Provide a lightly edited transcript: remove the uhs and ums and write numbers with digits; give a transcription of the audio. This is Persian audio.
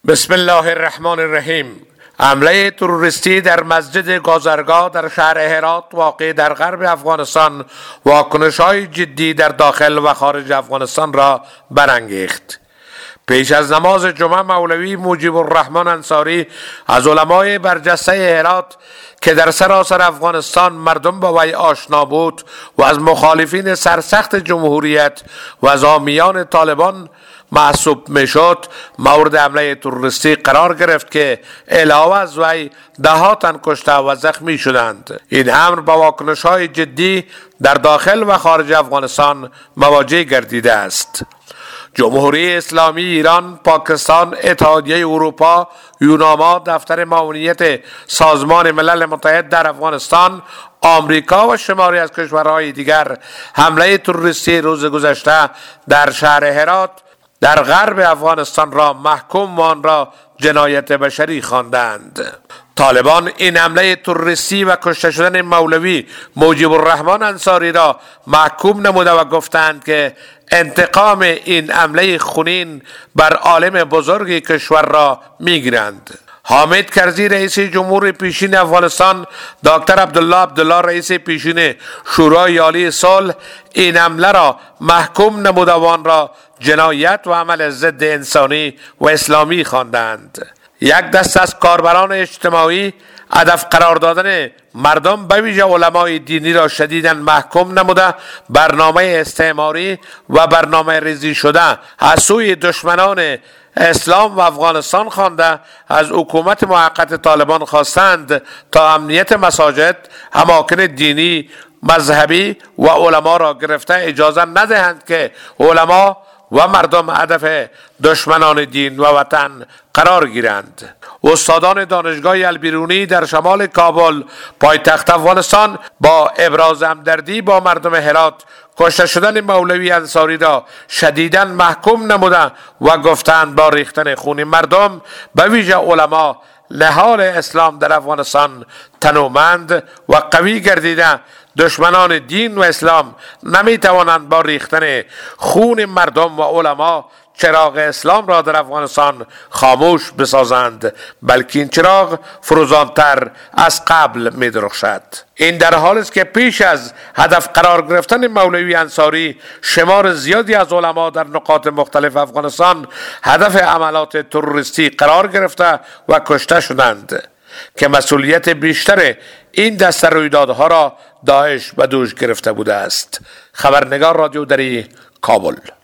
بسم الله الرحمن الرحیم. حمله تروریستی در مسجد گازرگاه در شهر هرات واقع در غرب افغانستان واکنش‌های جدی در داخل و خارج افغانستان را برانگیخت. پیش از نماز جمعه مولوی مجیب الرحمن انصاری از علمای برجسته هرات که در سراسر افغانستان مردم با وی آشنا بود و از مخالفین سرسخت جمهوریت و از حامیان طالبان محسوب میشد مورد حمله تروریستی قرار گرفت که علاوه از وی ده‌ها تن کشته و زخمی شدند. این امر با واکنش‌های جدی در داخل و خارج افغانستان مواجه گردیده است. جمهوری اسلامی ایران، پاکستان، اتحادیه اروپا، یوناما، دفتر معاونیت سازمان ملل متحد در افغانستان، آمریکا و شماری از کشورهای دیگر حمله تروریستی روز گذشته در شهر هرات در غرب افغانستان را محکوم و آن را جنایت بشری خواندند. طالبان این حمله تروریستی و کشته شدن مولوی مجیب الرحمن انصاری را محکوم نموده و گفتند که انتقام این حمله خونین بر عالم بزرگ کشور را میگیرند. حامد کرزی رئیس جمهور پیشین افغانستان، دکتر عبدالله رئیس پیشین شورای عالی صلح این حمله را محکوم نموده و آن را جنایت و عمل ضد انسانی و اسلامی خواندند. یک دست از کاربران اجتماعی هدف قرار دادن مردم به ویژه علمای دینی را شدیداً محکوم نموده برنامه استعماری و برنامه ریزی شده از سوی دشمنان اسلام و افغانستان خوانده از حکومت موقت طالبان خواستند تا امنیت مساجد، اماکن دینی، مذهبی و علما را گرفته اجازه ندهند که علما و مردم هدف دشمنان دین و وطن قرار گیرند. استادان دانشگاه البیرونی در شمال کابل پایتخت افغانستان با ابراز همدردی با مردم هرات کشته شدن مولوی انصاری را شدیداً محکوم نموده و گفتند با ریختن خون مردم به ویژه علما لحال اسلام در افغانستان تنومند و قوی گردیده دشمنان دین و اسلام نمی توانند با ریختن خون مردم و علما چراغ اسلام را در افغانستان خاموش بسازند، بلکه این چراغ فروزانتر از قبل می درخشد. این در حال است که پیش از هدف قرار گرفتن مولوی انصاری شمار زیادی از علما در نقاط مختلف افغانستان هدف عملات تروریستی قرار گرفته و کشته شدند که مسئولیت بیشتر این دسته رویدادها را داعش به دوش گرفته بوده است. خبرنگار رادیو دری، کابل.